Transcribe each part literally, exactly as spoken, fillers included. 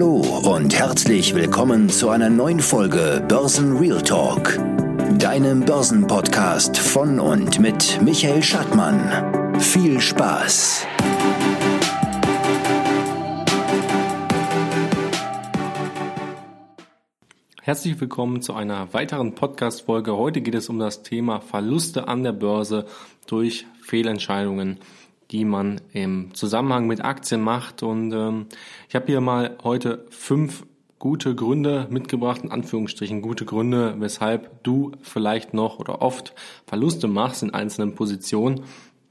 Hallo und herzlich willkommen zu einer neuen Folge Börsen Real Talk, deinem Börsenpodcast von und mit Michael Schattmann. Viel Spaß! Herzlich willkommen zu einer weiteren Podcast-Folge. Heute geht es um das Thema Verluste an der Börse durch Fehlentscheidungen, die man im Zusammenhang mit Aktien macht. Und ähm, ich habe hier mal heute fünf gute Gründe mitgebracht, in Anführungsstrichen gute Gründe, weshalb du vielleicht noch oder oft Verluste machst in einzelnen Positionen.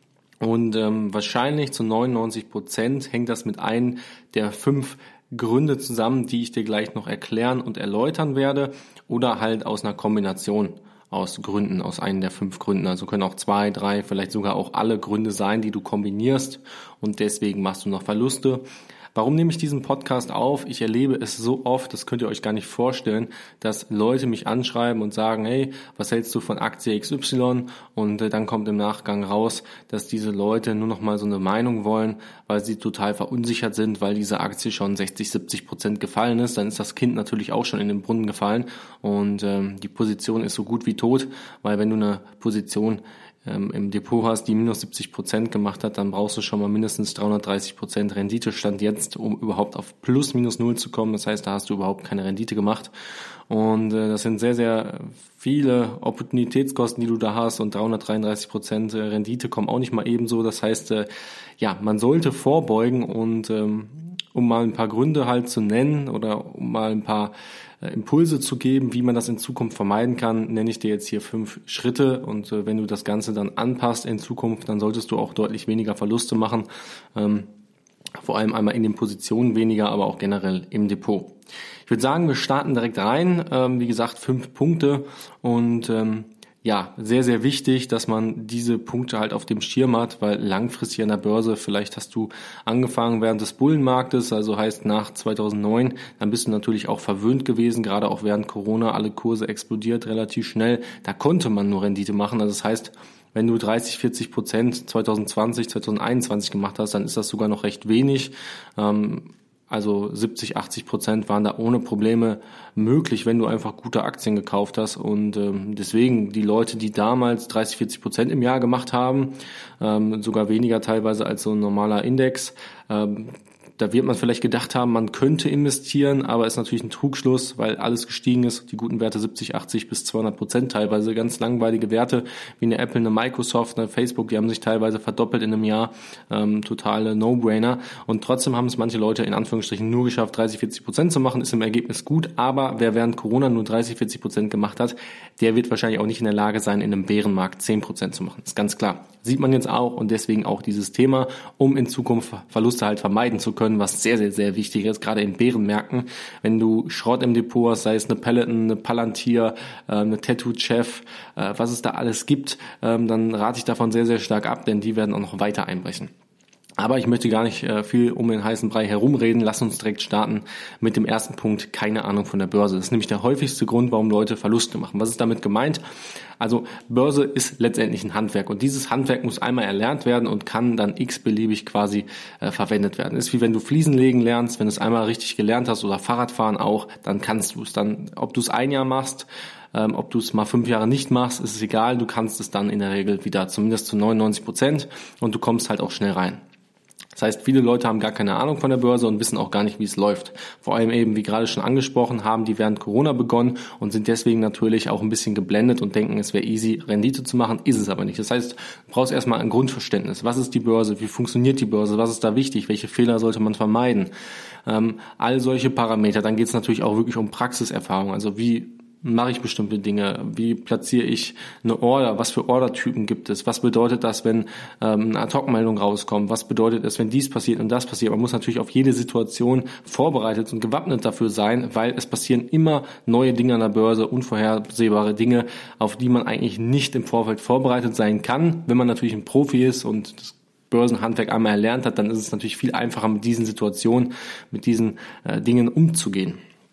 Und ähm, wahrscheinlich zu neunundneunzig Prozent hängt das mit einem der fünf Gründe zusammen, die ich dir gleich noch erklären und erläutern werde, oder halt aus einer Kombination aus Gründen, aus einem der fünf Gründen. Also können auch zwei, drei, vielleicht sogar auch alle Gründe sein, die du kombinierst und deswegen machst du noch Verluste. Warum nehme ich diesen Podcast auf? Ich erlebe es so oft, das könnt ihr euch gar nicht vorstellen, dass Leute mich anschreiben und sagen, hey, was hältst du von Aktie X Y? Und äh, dann kommt im Nachgang raus, dass diese Leute nur noch mal so eine Meinung wollen, weil sie total verunsichert sind, weil diese Aktie schon sechzig, siebzig Prozent gefallen ist. Dann ist das Kind natürlich auch schon in den Brunnen gefallen und ähm, die Position ist so gut wie tot, weil wenn du eine Position im Depot hast, die minus siebzig Prozent gemacht hat, dann brauchst du schon mal mindestens dreihundertdreißig Prozent Rendite Stand jetzt, um überhaupt auf plus minus null zu kommen. Das heißt, da hast du überhaupt keine Rendite gemacht. Und äh, das sind sehr, sehr viele Opportunitätskosten, die du da hast, und dreihundertdreiunddreißig Prozent Rendite kommen auch nicht mal ebenso. Das heißt, äh, ja, man sollte vorbeugen, und ähm, um mal ein paar Gründe halt zu nennen oder um mal ein paar Impulse zu geben, wie man das in Zukunft vermeiden kann, nenne ich dir jetzt hier fünf Schritte, und äh, wenn du das Ganze dann anpasst in Zukunft, dann solltest du auch deutlich weniger Verluste machen, ähm, vor allem einmal in den Positionen weniger, aber auch generell im Depot. Ich würde sagen, wir starten direkt rein, ähm, wie gesagt, fünf Punkte, und ähm, ja, sehr, sehr wichtig, dass man diese Punkte halt auf dem Schirm hat, weil langfristig an der Börse, vielleicht hast du angefangen während des Bullenmarktes, also heißt nach zweitausendneun, dann bist du natürlich auch verwöhnt gewesen, gerade auch während Corona, alle Kurse explodiert relativ schnell, da konnte man nur Rendite machen, also das heißt, wenn du dreißig, vierzig Prozent zweitausendzwanzig, zweitausendeinundzwanzig gemacht hast, dann ist das sogar noch recht wenig. Ähm, Also siebzig, achtzig Prozent waren da ohne Probleme möglich, wenn du einfach gute Aktien gekauft hast. Und ähm, deswegen die Leute, die damals dreißig, vierzig Prozent im Jahr gemacht haben, ähm, sogar weniger teilweise als so ein normaler Index, ähm, da wird man vielleicht gedacht haben, man könnte investieren, aber ist natürlich ein Trugschluss, weil alles gestiegen ist. Die guten Werte siebzig, achtzig bis zweihundert Prozent teilweise, ganz langweilige Werte wie eine Apple, eine Microsoft, eine Facebook, die haben sich teilweise verdoppelt in einem Jahr, ähm, totale No-Brainer. Und trotzdem haben es manche Leute in Anführungsstrichen nur geschafft, dreißig, vierzig Prozent zu machen, ist im Ergebnis gut, aber wer während Corona nur dreißig, vierzig Prozent gemacht hat, der wird wahrscheinlich auch nicht in der Lage sein, in einem Bärenmarkt zehn Prozent zu machen. Ist ganz klar. Sieht man jetzt auch, und deswegen auch dieses Thema, um in Zukunft Verluste halt vermeiden zu können, was sehr, sehr, sehr wichtig ist, gerade in Bärenmärkten. Wenn du Schrott im Depot hast, sei es eine Peloton, eine Palantir, eine Tattoo Chef, was es da alles gibt, dann rate ich davon sehr, sehr stark ab, denn die werden auch noch weiter einbrechen. Aber ich möchte gar nicht äh, viel um den heißen Brei herumreden. Lass uns direkt starten mit dem ersten Punkt, keine Ahnung von der Börse. Das ist nämlich der häufigste Grund, warum Leute Verluste machen. Was ist damit gemeint? Also Börse ist letztendlich ein Handwerk, und dieses Handwerk muss einmal erlernt werden und kann dann x-beliebig quasi äh, verwendet werden. Ist wie wenn du Fliesen legen lernst, wenn du es einmal richtig gelernt hast, oder Fahrradfahren auch, dann kannst du es. Dann, ob du es ein Jahr machst, ähm, ob du es mal fünf Jahre nicht machst, ist es egal. Du kannst es dann in der Regel wieder, zumindest zu neunundneunzig Prozent, und du kommst halt auch schnell rein. Das heißt, viele Leute haben gar keine Ahnung von der Börse und wissen auch gar nicht, wie es läuft. Vor allem eben, wie gerade schon angesprochen, haben die während Corona begonnen und sind deswegen natürlich auch ein bisschen geblendet und denken, es wäre easy, Rendite zu machen. Ist es aber nicht. Das heißt, du brauchst erstmal ein Grundverständnis. Was ist die Börse? Wie funktioniert die Börse? Was ist da wichtig? Welche Fehler sollte man vermeiden? Ähm, all solche Parameter. Dann geht es natürlich auch wirklich um Praxiserfahrung. Also wie mache ich bestimmte Dinge? Wie platziere ich eine Order? Was für Ordertypen gibt es? Was bedeutet das, wenn ähm, eine Ad-Hoc-Meldung rauskommt? Was bedeutet es, wenn dies passiert und das passiert? Man muss natürlich auf jede Situation vorbereitet und gewappnet dafür sein, weil es passieren immer neue Dinge an der Börse, unvorhersehbare Dinge, auf die man eigentlich nicht im Vorfeld vorbereitet sein kann. Wenn man natürlich ein Profi ist und das Börsenhandwerk einmal erlernt hat, dann ist es natürlich viel einfacher, mit diesen Situationen, mit diesen äh, Dingen umzugehen.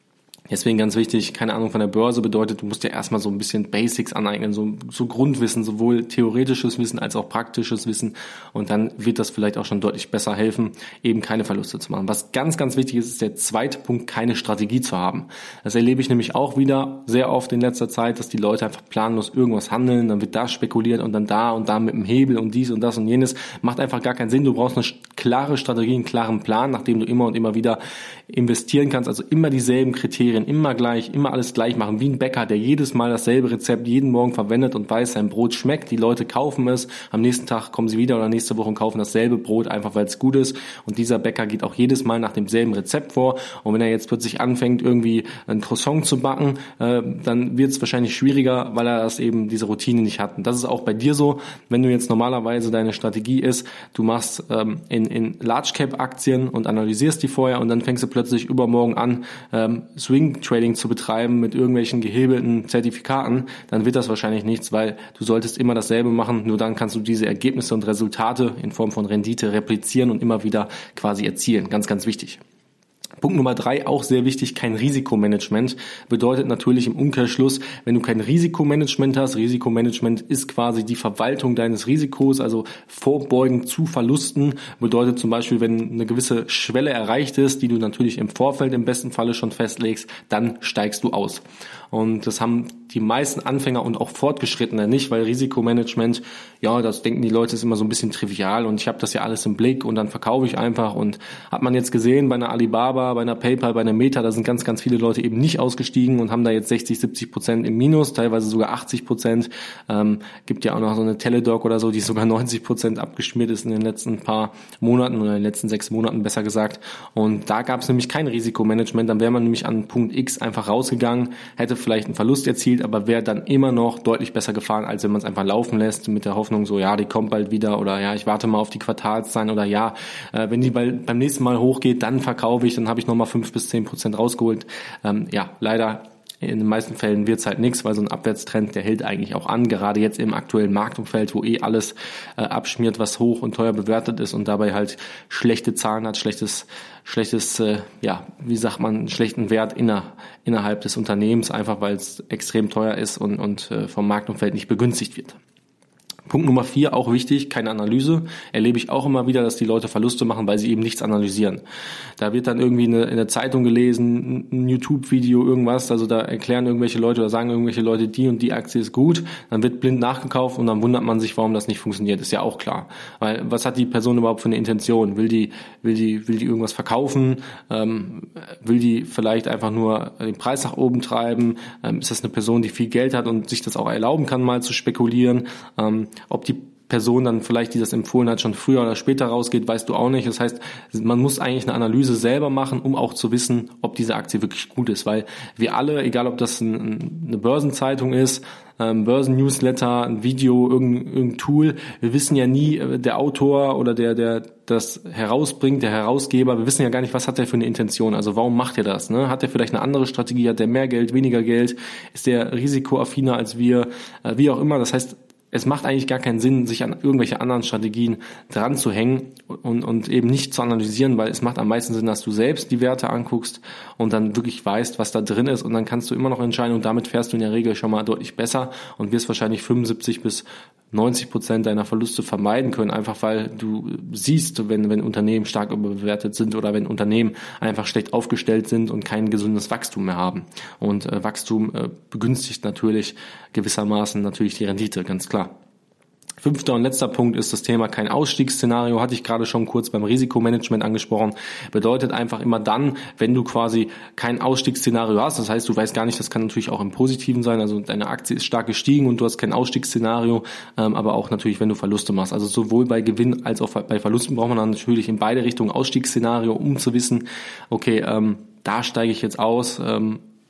Deswegen ganz wichtig, keine Ahnung von der Börse bedeutet, du musst dir erstmal so ein bisschen Basics aneignen, so, so Grundwissen, sowohl theoretisches Wissen als auch praktisches Wissen, und dann wird das vielleicht auch schon deutlich besser helfen, eben keine Verluste zu machen. Was ganz, ganz wichtig ist, ist der zweite Punkt, keine Strategie zu haben. Das erlebe ich nämlich auch wieder sehr oft in letzter Zeit, dass die Leute einfach planlos irgendwas handeln, dann wird da spekuliert und dann da und da mit dem Hebel und dies und das und jenes. Macht einfach gar keinen Sinn. Du brauchst eine klare Strategie, einen klaren Plan, nachdem du immer und immer wieder investieren kannst, also immer dieselben Kriterien, immer gleich, immer alles gleich machen, wie ein Bäcker, der jedes Mal dasselbe Rezept jeden Morgen verwendet und weiß, sein Brot schmeckt, die Leute kaufen es, am nächsten Tag kommen sie wieder oder nächste Woche und kaufen dasselbe Brot, einfach weil es gut ist, und dieser Bäcker geht auch jedes Mal nach demselben Rezept vor, und wenn er jetzt plötzlich anfängt, irgendwie ein Croissant zu backen, äh, dann wird es wahrscheinlich schwieriger, weil er das eben, diese Routine nicht hat. Und das ist auch bei dir so, wenn du jetzt normalerweise deine Strategie ist, du machst ähm, in, in Large-Cap-Aktien und analysierst die vorher, und dann fängst du plötzlich übermorgen an, ähm, Swing-Trading zu betreiben mit irgendwelchen gehebelten Zertifikaten, dann wird das wahrscheinlich nichts, weil du solltest immer dasselbe machen, nur dann kannst du diese Ergebnisse und Resultate in Form von Rendite replizieren und immer wieder quasi erzielen. Ganz, ganz wichtig. Punkt Nummer drei, auch sehr wichtig, kein Risikomanagement. Bedeutet natürlich im Umkehrschluss, wenn du kein Risikomanagement hast, Risikomanagement ist quasi die Verwaltung deines Risikos, also Vorbeugen zu Verlusten, bedeutet zum Beispiel, wenn eine gewisse Schwelle erreicht ist, die du natürlich im Vorfeld im besten Falle schon festlegst, dann steigst du aus. Und das haben die meisten Anfänger und auch Fortgeschrittene nicht, weil Risikomanagement, ja, das denken die Leute, ist immer so ein bisschen trivial und ich habe das ja alles im Blick und dann verkaufe ich einfach. Und hat man jetzt gesehen bei einer Alibaba, bei einer PayPal, bei einer Meta, da sind ganz, ganz viele Leute eben nicht ausgestiegen und haben da jetzt sechzig, siebzig Prozent im Minus, teilweise sogar achtzig Prozent. Ähm, gibt ja auch noch so eine Teladoc oder so, die sogar neunzig Prozent abgeschmiert ist in den letzten paar Monaten oder in den letzten sechs Monaten besser gesagt. Und da gab es nämlich kein Risikomanagement, dann wäre man nämlich an Punkt X einfach rausgegangen, hätte vielleicht einen Verlust erzielt, aber wäre dann immer noch deutlich besser gefahren, als wenn man es einfach laufen lässt mit der Hoffnung so, ja, die kommt bald wieder oder ja, ich warte mal auf die Quartalszahlen oder ja, äh, wenn die bei, beim nächsten Mal hochgeht, dann verkaufe ich, dann habe ich nochmal fünf bis zehn Prozent rausgeholt. Ähm, ja, leider in den meisten Fällen wird's halt nichts, weil so ein Abwärtstrend, der hält eigentlich auch an, gerade jetzt im aktuellen Marktumfeld, wo eh alles äh, abschmiert, was hoch und teuer bewertet ist und dabei halt schlechte Zahlen hat, schlechtes, schlechtes, äh, ja, wie sagt man, einen schlechten Wert inner, innerhalb des Unternehmens, einfach weil es extrem teuer ist und, und äh, vom Marktumfeld nicht begünstigt wird. Punkt Nummer vier, auch wichtig, keine Analyse. Erlebe ich auch immer wieder, dass die Leute Verluste machen, weil sie eben nichts analysieren. Da wird dann irgendwie eine, in der Zeitung gelesen, ein YouTube-Video, irgendwas, also da erklären irgendwelche Leute oder sagen irgendwelche Leute, die und die Aktie ist gut, dann wird blind nachgekauft und dann wundert man sich, warum das nicht funktioniert. Ist ja auch klar. Weil was hat die Person überhaupt für eine Intention? Will die, will die, will die irgendwas verkaufen? Ähm, will die vielleicht einfach nur den Preis nach oben treiben? Ähm, ist das eine Person, die viel Geld hat und sich das auch erlauben kann, mal zu spekulieren? Ähm, Ob die Person dann vielleicht, die das empfohlen hat, schon früher oder später rausgeht, weißt du auch nicht. Das heißt, man muss eigentlich eine Analyse selber machen, um auch zu wissen, ob diese Aktie wirklich gut ist. Weil wir alle, egal ob das ein, eine Börsenzeitung ist, ein Börsennewsletter, ein Video, irgendein, irgendein Tool, wir wissen ja nie, der Autor oder der, der das herausbringt, der Herausgeber, wir wissen ja gar nicht, was hat der für eine Intention. Also warum macht er das? Ne? Hat er vielleicht eine andere Strategie? Hat der mehr Geld, weniger Geld? Ist der risikoaffiner als wir? Wie auch immer. Das heißt, es macht eigentlich gar keinen Sinn, sich an irgendwelche anderen Strategien dran zu hängen und, und eben nicht zu analysieren, weil es macht am meisten Sinn, dass du selbst die Werte anguckst und dann wirklich weißt, was da drin ist, und dann kannst du immer noch entscheiden und damit fährst du in der Regel schon mal deutlich besser und wirst wahrscheinlich fünfundsiebzig bis neunzig Prozent deiner Verluste vermeiden können, einfach weil du siehst, wenn, wenn Unternehmen stark überbewertet sind oder wenn Unternehmen einfach schlecht aufgestellt sind und kein gesundes Wachstum mehr haben. Und äh, Wachstum äh, begünstigt natürlich gewissermaßen natürlich die Rendite, ganz klar. Fünfter und letzter Punkt ist das Thema kein Ausstiegsszenario, hatte ich gerade schon kurz beim Risikomanagement angesprochen. Bedeutet einfach immer dann, wenn du quasi kein Ausstiegsszenario hast, das heißt, du weißt gar nicht, das kann natürlich auch im Positiven sein, also deine Aktie ist stark gestiegen und du hast kein Ausstiegsszenario, ähm, aber auch natürlich, wenn du Verluste machst. Also sowohl bei Gewinn als auch bei Verlusten braucht man dann natürlich in beide Richtungen Ausstiegsszenario, um zu wissen, okay, ähm, da steige ich jetzt aus, ähm,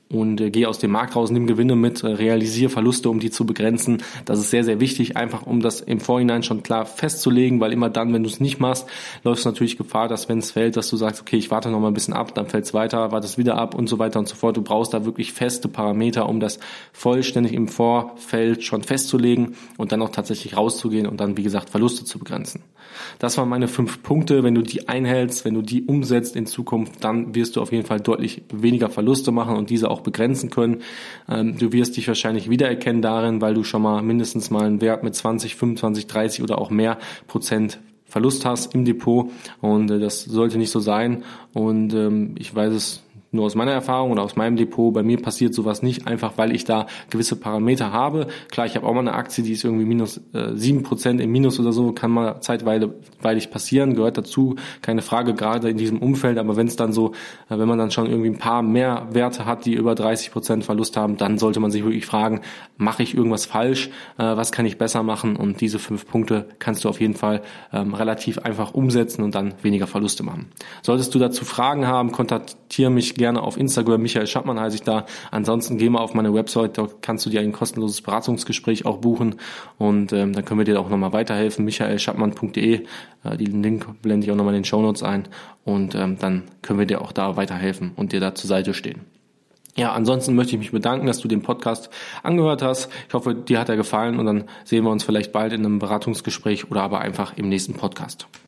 und äh, geh aus dem Markt raus, nimm Gewinne mit, äh, realisiere Verluste, um die zu begrenzen. Das ist sehr, sehr wichtig, einfach um das im Vorhinein schon klar festzulegen, weil immer dann, wenn du es nicht machst, läufst du natürlich Gefahr, dass wenn es fällt, dass du sagst, okay, ich warte noch mal ein bisschen ab, dann fällt es weiter, warte es wieder ab und so weiter und so fort. Du brauchst da wirklich feste Parameter, um das vollständig im Vorfeld schon festzulegen und dann auch tatsächlich rauszugehen und dann, wie gesagt, Verluste zu begrenzen. Das waren meine fünf Punkte. Wenn du die einhältst, wenn du die umsetzt in Zukunft, dann wirst du auf jeden Fall deutlich weniger Verluste machen und diese auch begrenzen können. Ähm, du wirst dich wahrscheinlich wiedererkennen darin, weil du schon mal mindestens mal einen Wert mit zwanzig, fünfundzwanzig, dreißig oder auch mehr Prozent Verlust hast im Depot und äh, das sollte nicht so sein und ähm, ich weiß es nur aus meiner Erfahrung oder aus meinem Depot, bei mir passiert sowas nicht, einfach weil ich da gewisse Parameter habe. Klar, ich habe auch mal eine Aktie, die ist irgendwie minus äh, sieben Prozent im Minus oder so, kann mal zeitweilig passieren, gehört dazu, keine Frage, gerade in diesem Umfeld, aber wenn es dann so, äh, wenn man dann schon irgendwie ein paar mehr Werte hat, die über dreißig Prozent Verlust haben, dann sollte man sich wirklich fragen, mache ich irgendwas falsch, äh, was kann ich besser machen und diese fünf Punkte kannst du auf jeden Fall ähm, relativ einfach umsetzen und dann weniger Verluste machen. Solltest du dazu Fragen haben, kontaktiere mich gerne auf Instagram, Michael Schattmann heiße ich da. Ansonsten geh mal auf meine Website, dort kannst du dir ein kostenloses Beratungsgespräch auch buchen und ähm, dann können wir dir auch nochmal weiterhelfen, michael schattmann punkt de, äh, den Link blende ich auch nochmal in den Shownotes ein und ähm, dann können wir dir auch da weiterhelfen und dir da zur Seite stehen. Ja, ansonsten möchte ich mich bedanken, dass du den Podcast angehört hast. Ich hoffe, dir hat er gefallen und dann sehen wir uns vielleicht bald in einem Beratungsgespräch oder aber einfach im nächsten Podcast.